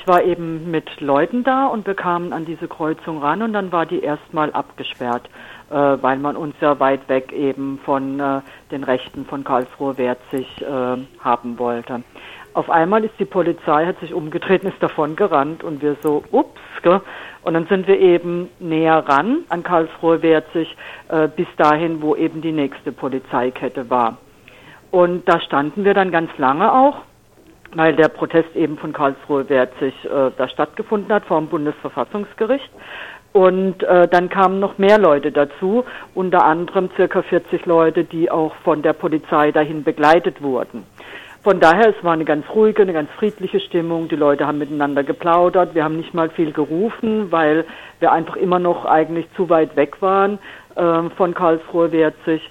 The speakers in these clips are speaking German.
war eben mit Leuten da und wir kamen an diese Kreuzung ran und dann war die erstmal abgesperrt, weil man uns ja weit weg eben von den Rechten von Karlsruhe-Werzig haben wollte. Auf einmal ist die Polizei, hat sich umgedreht und ist davon gerannt und wir so, ups, gell? Und dann sind wir eben näher ran an Karlsruhe-Werzig bis dahin, wo eben die nächste Polizeikette war. Und da standen wir dann ganz lange auch, weil der Protest eben von Karlsruhe-Werzig da stattgefunden hat vor dem Bundesverfassungsgericht. Und dann kamen noch mehr Leute dazu, unter anderem circa 40 Leute, die auch von der Polizei dahin begleitet wurden. Von daher, es war eine ganz ruhige, eine ganz friedliche Stimmung. Die Leute haben miteinander geplaudert. Wir haben nicht mal viel gerufen, weil wir einfach immer noch eigentlich zu weit weg waren von Karlsruhe-Werzig.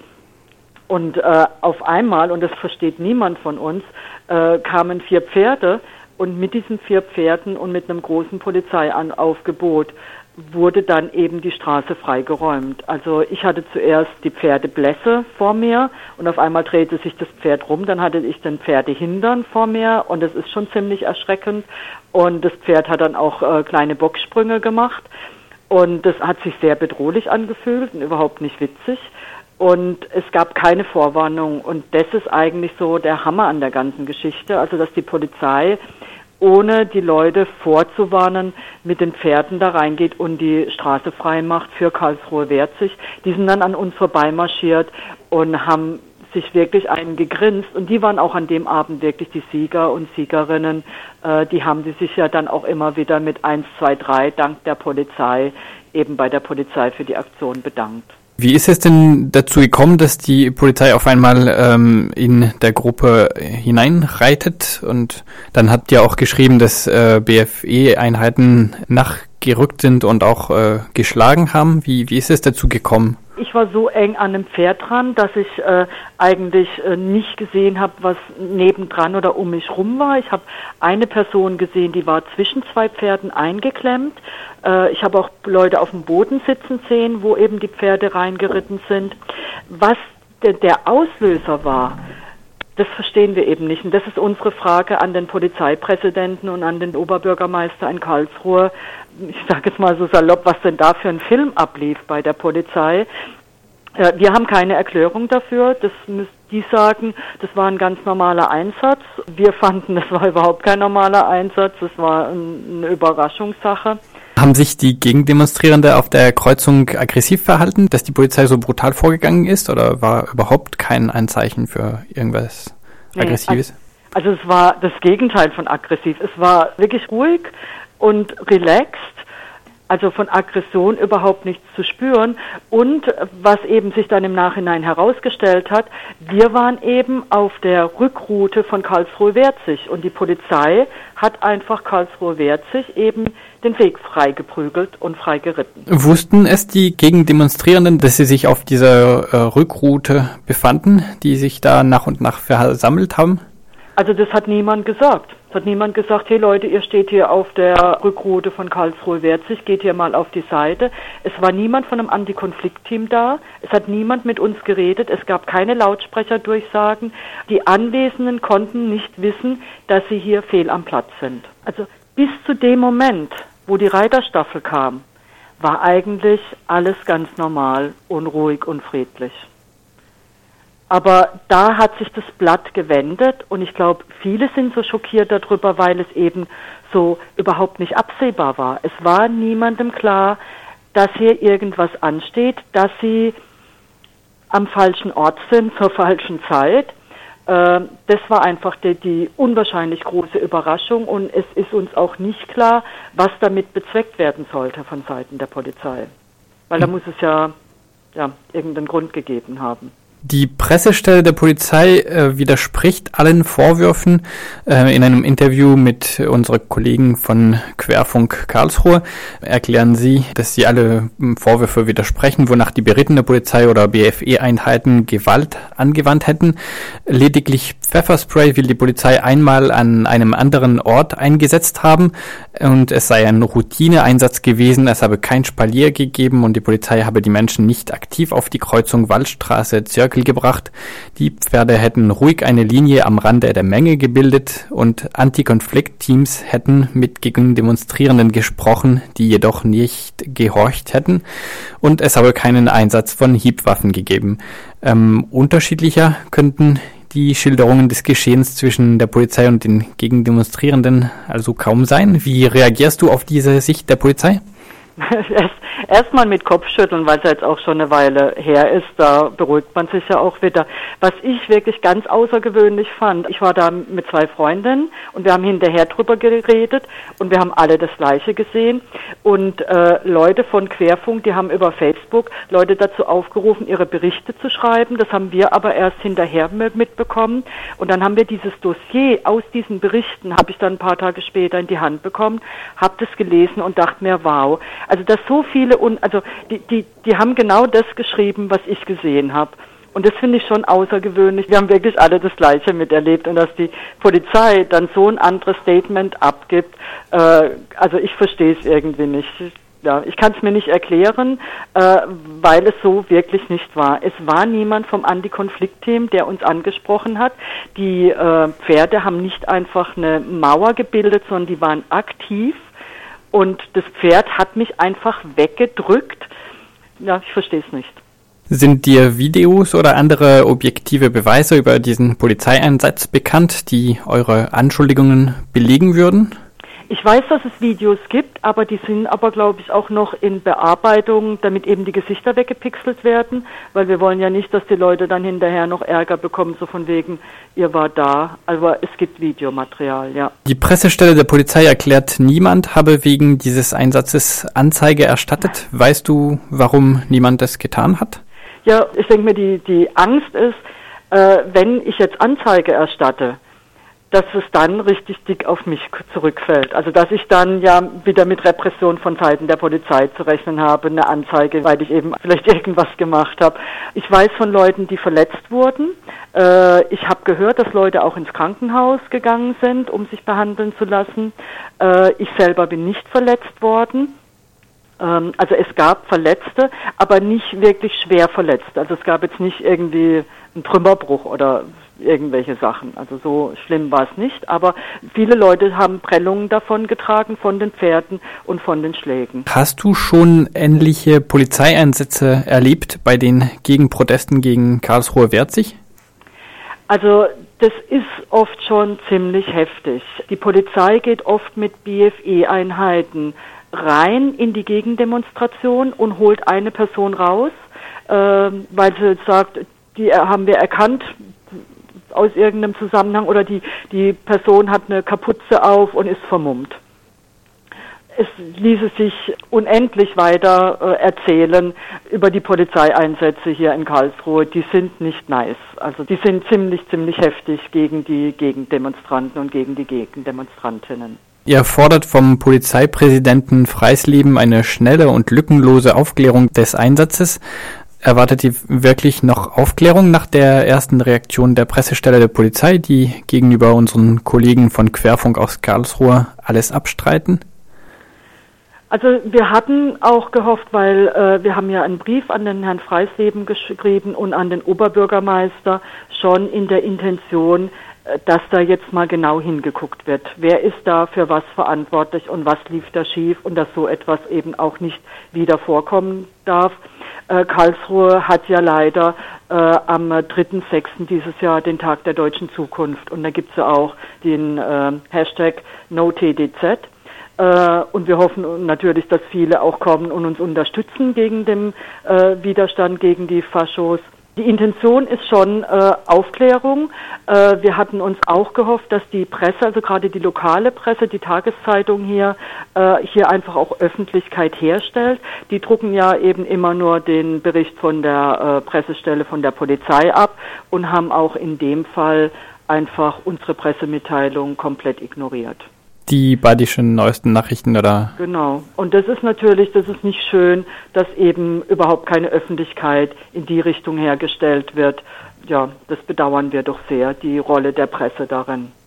Und auf einmal, und das versteht niemand von uns, kamen 4 Pferde und mit diesen 4 Pferden und mit einem großen Polizeiaufgebot wurde dann eben die Straße freigeräumt. Also ich hatte zuerst die Pferdeblässe vor mir und auf einmal drehte sich das Pferd rum, dann hatte ich den Pferdehintern vor mir und das ist schon ziemlich erschreckend und das Pferd hat dann auch kleine Bocksprünge gemacht und das hat sich sehr bedrohlich angefühlt und überhaupt nicht witzig und es gab keine Vorwarnung und das ist eigentlich so der Hammer an der ganzen Geschichte, also dass die Polizei ohne die Leute vorzuwarnen, mit den Pferden da reingeht und die Straße frei macht für Karlsruhe-Werzig. Die sind dann an uns vorbeimarschiert und haben sich wirklich einen gegrinst. Und die waren auch an dem Abend wirklich die Sieger und Siegerinnen. Die haben die sich ja dann auch immer wieder mit 1, 2, 3 dank der Polizei eben bei der Polizei für die Aktion bedankt. Wie ist es denn dazu gekommen, dass die Polizei auf einmal in der Gruppe hineinreitet? Und dann habt ihr auch geschrieben, dass BFE-Einheiten nachgerückt sind und auch geschlagen haben. Wie ist es dazu gekommen? Ich war so eng an dem Pferd dran, dass ich eigentlich nicht gesehen habe, was nebendran oder um mich rum war. Ich habe eine Person gesehen, die war zwischen 2 Pferden eingeklemmt. Ich habe auch Leute auf dem Boden sitzen sehen, wo eben die Pferde reingeritten sind. Was der Auslöser war, das verstehen wir eben nicht. Und das ist unsere Frage an den Polizeipräsidenten und an den Oberbürgermeister in Karlsruhe. Ich sage jetzt mal so salopp, was denn da für ein Film ablief bei der Polizei. Wir haben keine Erklärung dafür. Das müssen die sagen, das war ein ganz normaler Einsatz. Wir fanden, das war überhaupt kein normaler Einsatz. Das war eine Überraschungssache. Haben sich die Gegendemonstrierenden auf der Kreuzung aggressiv verhalten, dass die Polizei so brutal vorgegangen ist, oder war überhaupt kein Anzeichen für irgendwas Aggressives? Also es war das Gegenteil von aggressiv. Es war wirklich ruhig und relaxed, also von Aggression überhaupt nichts zu spüren. Und was eben sich dann im Nachhinein herausgestellt hat, wir waren eben auf der Rückroute von Karlsruhe-Werzig und die Polizei hat einfach Karlsruhe-Werzig eben den Weg frei geprügelt und frei geritten. Wussten es die Gegendemonstrierenden, dass sie sich auf dieser Rückroute befanden, die sich da nach und nach versammelt haben? Also das hat niemand gesagt. Es hat niemand gesagt, hey Leute, ihr steht hier auf der Rückroute von Karlsruhe-Werzig, geht hier mal auf die Seite. Es war niemand von einem Antikonfliktteam da. Es hat niemand mit uns geredet. Es gab keine Lautsprecherdurchsagen. Die Anwesenden konnten nicht wissen, dass sie hier fehl am Platz sind. Also bis zu dem Moment, wo die Reiterstaffel kam, war eigentlich alles ganz normal und ruhig und friedlich. Aber da hat sich das Blatt gewendet und ich glaube, viele sind so schockiert darüber, weil es eben so überhaupt nicht absehbar war. Es war niemandem klar, dass hier irgendwas ansteht, dass sie am falschen Ort sind, zur falschen Zeit. Das war einfach die unwahrscheinlich große Überraschung und es ist uns auch nicht klar, was damit bezweckt werden sollte von Seiten der Polizei. Weil da muss es ja irgendeinen Grund gegeben haben. Die Pressestelle der Polizei widerspricht allen Vorwürfen. In einem Interview mit unseren Kollegen von Querfunk Karlsruhe erklären sie, dass sie alle Vorwürfe widersprechen, wonach die berittene Polizei oder BFE-Einheiten Gewalt angewandt hätten. Lediglich Pfefferspray will die Polizei einmal an einem anderen Ort eingesetzt haben und es sei ein Routineeinsatz gewesen, es habe kein Spalier gegeben und die Polizei habe die Menschen nicht aktiv auf die Kreuzung Waldstraße-Zirkel gebracht. Die Pferde hätten ruhig eine Linie am Rande der Menge gebildet und Anti-Konflikt-Teams hätten mit Gegendemonstrierenden gesprochen, die jedoch nicht gehorcht hätten und es habe keinen Einsatz von Hiebwaffen gegeben. Unterschiedlicher könnten die Schilderungen des Geschehens zwischen der Polizei und den Gegendemonstrierenden also kaum sein. Wie reagierst du auf diese Sicht der Polizei? Erstmal mit Kopfschütteln, weil es jetzt auch schon eine Weile her ist, da beruhigt man sich ja auch wieder. Was ich wirklich ganz außergewöhnlich fand, ich war da mit 2 Freundinnen und wir haben hinterher drüber geredet und wir haben alle das Gleiche gesehen und Leute von Querfunk, die haben über Facebook Leute dazu aufgerufen, ihre Berichte zu schreiben. Das haben wir aber erst hinterher mitbekommen und dann haben wir dieses Dossier aus diesen Berichten, habe ich dann ein paar Tage später in die Hand bekommen, habe das gelesen und dachte mir, wow. Also dass so viele, die haben genau das geschrieben, was ich gesehen habe. Und das finde ich schon außergewöhnlich. Wir haben wirklich alle das Gleiche miterlebt und dass die Polizei dann so ein anderes Statement abgibt, also ich verstehe es irgendwie nicht. Ja, ich kann es mir nicht erklären, weil es so wirklich nicht war. Es war niemand vom Anti-Konflikt-Team, der uns angesprochen hat. Die Pferde haben nicht einfach eine Mauer gebildet, sondern die waren aktiv. Und das Pferd hat mich einfach weggedrückt. Ja, ich verstehe es nicht. Sind dir Videos oder andere objektive Beweise über diesen Polizeieinsatz bekannt, die eure Anschuldigungen belegen würden? Ich weiß, dass es Videos gibt, aber die sind aber, glaube ich, auch noch in Bearbeitung, damit eben die Gesichter weggepixelt werden, weil wir wollen ja nicht, dass die Leute dann hinterher noch Ärger bekommen, so von wegen, ihr war da. Aber es gibt Videomaterial, ja. Die Pressestelle der Polizei erklärt, niemand habe wegen dieses Einsatzes Anzeige erstattet. Weißt du, warum niemand das getan hat? Ja, ich denke mir, die Angst ist, wenn ich jetzt Anzeige erstatte, dass es dann richtig dick auf mich zurückfällt. Also dass ich dann ja wieder mit Repression von Seiten der Polizei zu rechnen habe, eine Anzeige, weil ich eben vielleicht irgendwas gemacht habe. Ich weiß von Leuten, die verletzt wurden. Ich habe gehört, dass Leute auch ins Krankenhaus gegangen sind, um sich behandeln zu lassen. Ich selber bin nicht verletzt worden. Also es gab Verletzte, aber nicht wirklich schwer verletzt. Also es gab jetzt nicht irgendwie einen Trümmerbruch oder irgendwelche Sachen. Also so schlimm war es nicht, aber viele Leute haben Prellungen davon getragen, von den Pferden und von den Schlägen. Hast du schon ähnliche Polizeieinsätze erlebt bei den Gegenprotesten gegen Karlsruhe-Werzig? Also das ist oft schon ziemlich heftig. Die Polizei geht oft mit BFE-Einheiten rein in die Gegendemonstration und holt eine Person raus, weil sie sagt, die haben wir erkannt aus irgendeinem Zusammenhang oder die Person hat eine Kapuze auf und ist vermummt. Es ließe sich unendlich weiter erzählen über die Polizeieinsätze hier in Karlsruhe. Die sind nicht nice. Also die sind ziemlich heftig gegen die Gegendemonstranten und gegen die Gegendemonstrantinnen. Ihr fordert vom Polizeipräsidenten Freisleben eine schnelle und lückenlose Aufklärung des Einsatzes. Erwartet ihr wirklich noch Aufklärung nach der ersten Reaktion der Pressestelle der Polizei, die gegenüber unseren Kollegen von Querfunk aus Karlsruhe alles abstreiten? Also wir hatten auch gehofft, weil wir haben ja einen Brief an den Herrn Freisleben geschrieben und an den Oberbürgermeister schon in der Intention, dass da jetzt mal genau hingeguckt wird. Wer ist da für was verantwortlich und was lief da schief und dass so etwas eben auch nicht wieder vorkommen darf. Karlsruhe hat ja leider am 3.6. dieses Jahr den Tag der deutschen Zukunft und da gibt es ja auch den Hashtag NoTDZ. Und wir hoffen natürlich, dass viele auch kommen und uns unterstützen gegen den Widerstand gegen die Faschos. Die Intention ist schon Aufklärung. Wir hatten uns auch gehofft, dass die Presse, also gerade die lokale Presse, die Tageszeitung hier einfach auch Öffentlichkeit herstellt. Die drucken ja eben immer nur den Bericht von der Pressestelle von der Polizei ab und haben auch in dem Fall einfach unsere Pressemitteilung komplett ignoriert. die badischen neuesten Nachrichten, oder? Genau. Und das ist nicht schön, dass eben überhaupt keine Öffentlichkeit in die Richtung hergestellt wird. Ja, das bedauern wir doch sehr, die Rolle der Presse darin.